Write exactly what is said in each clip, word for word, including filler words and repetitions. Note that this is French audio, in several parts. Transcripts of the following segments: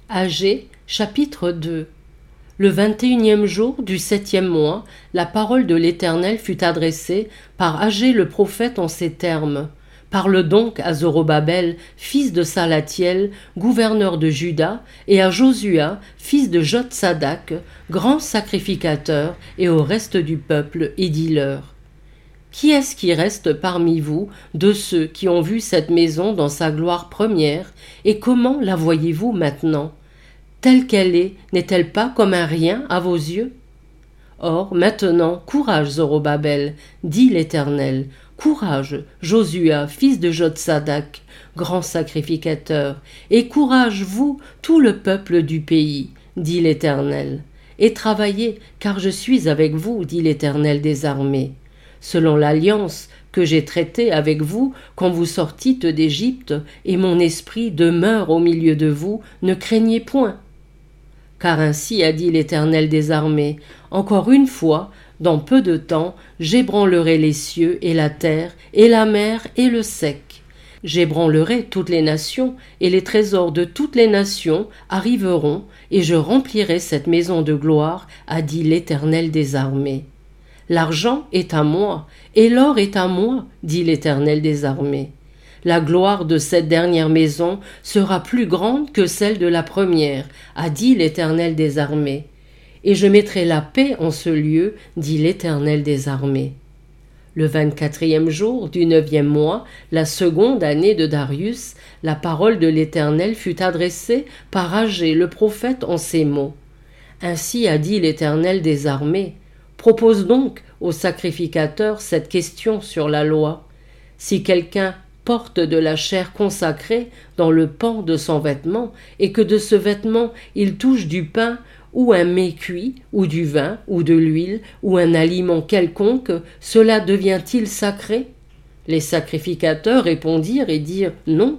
Agé, chapitre deux. Le vingt-et-unième jour du septième mois, la parole de l'Éternel fut adressée par Agé le prophète en ces termes. Parle donc à Zorobabel, fils de Salatiel, gouverneur de Juda, et à Josua, fils de Jotsadak, grand sacrificateur, et au reste du peuple, et dis-leur. Qui est-ce qui reste parmi vous, de ceux qui ont vu cette maison dans sa gloire première, et comment la voyez-vous maintenant? Telle qu'elle est, n'est-elle pas comme un rien à vos yeux? Or, maintenant, courage, Zorobabel, dit l'Éternel, courage, Josua, fils de Jotsadak, grand sacrificateur, et courage, vous, tout le peuple du pays, dit l'Éternel, et travaillez, car je suis avec vous, dit l'Éternel des armées. Selon l'alliance que j'ai traitée avec vous quand vous sortîtes d'Égypte, et mon esprit demeure au milieu de vous, ne craignez point. Car ainsi a dit l'Éternel des armées, encore une fois, dans peu de temps, j'ébranlerai les cieux et la terre, et la mer et le sec. J'ébranlerai toutes les nations, et les trésors de toutes les nations arriveront, et je remplirai cette maison de gloire, a dit l'Éternel des armées. L'argent est à moi, et l'or est à moi, dit l'Éternel des armées. La gloire de cette dernière maison sera plus grande que celle de la première, a dit l'Éternel des armées. Et je mettrai la paix en ce lieu, dit l'Éternel des armées. Le vingt-quatrième jour du neuvième mois, la seconde année de Darius, la parole de l'Éternel fut adressée par Agé le prophète en ces mots. Ainsi a dit l'Éternel des armées. Propose donc au sacrificateur cette question sur la loi. Si quelqu'un porte de la chair consacrée dans le pan de son vêtement, et que de ce vêtement il touche du pain, ou un mets cuit, ou du vin, ou de l'huile, ou un aliment quelconque, cela devient-il sacré? Les sacrificateurs répondirent et dirent non.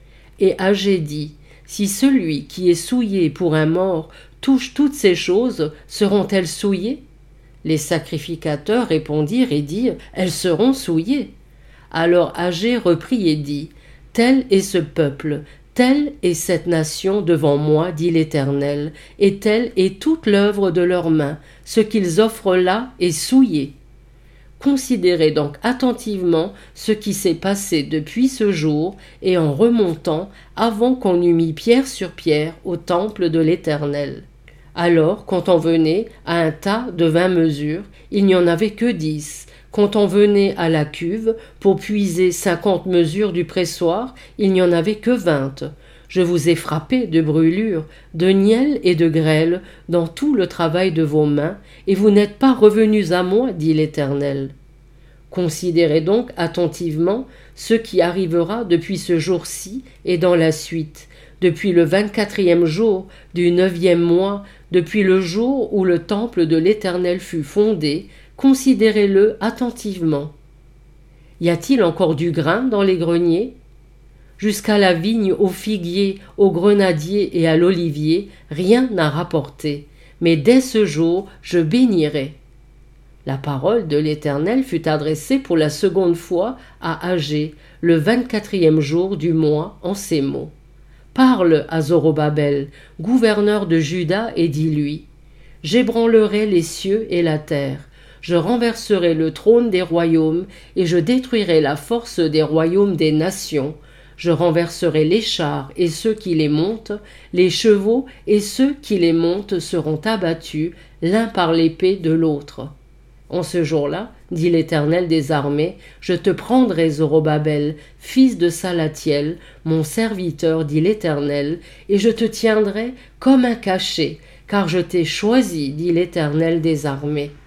Et Agé dit, si celui qui est souillé pour un mort touche toutes ces choses, seront-elles souillées? Les sacrificateurs répondirent et dirent, elles seront souillées. Alors Agé reprit et dit, tel est ce peuple, telle est cette nation devant moi, dit l'Éternel, et telle est toute l'œuvre de leurs mains, ce qu'ils offrent là est souillé. Considérez donc attentivement ce qui s'est passé depuis ce jour, et en remontant, avant qu'on eût mis pierre sur pierre au temple de l'Éternel. Alors, quand on venait à un tas de vingt mesures, il n'y en avait que dix. Quand on venait à la cuve pour puiser cinquante mesures du pressoir, il n'y en avait que vingt. Je vous ai frappé de brûlures, de niel et de grêle dans tout le travail de vos mains, et vous n'êtes pas revenus à moi, dit l'Éternel. Considérez donc attentivement ce qui arrivera depuis ce jour-ci et dans la suite, depuis le vingt-quatrième jour du neuvième mois, depuis le jour où le temple de l'Éternel fut fondé, considérez-le attentivement. Y a-t-il encore du grain dans les greniers? Jusqu'à la vigne, au figuier, au grenadier et à l'olivier, rien n'a rapporté, mais dès ce jour je bénirai. La parole de l'Éternel fut adressée pour la seconde fois à Agé, le vingt-quatrième jour du mois, en ces mots. Parle à Zorobabel, gouverneur de Juda, et dis-lui, j'ébranlerai les cieux et la terre, je renverserai le trône des royaumes, et je détruirai la force des royaumes des nations, je renverserai les chars et ceux qui les montent, les chevaux et ceux qui les montent seront abattus, l'un par l'épée de l'autre. En ce jour-là, dit l'Éternel des armées, je te prendrai, Zorobabel, fils de Salatiel, mon serviteur, dit l'Éternel, et je te tiendrai comme un cachet, car je t'ai choisi, dit l'Éternel des armées.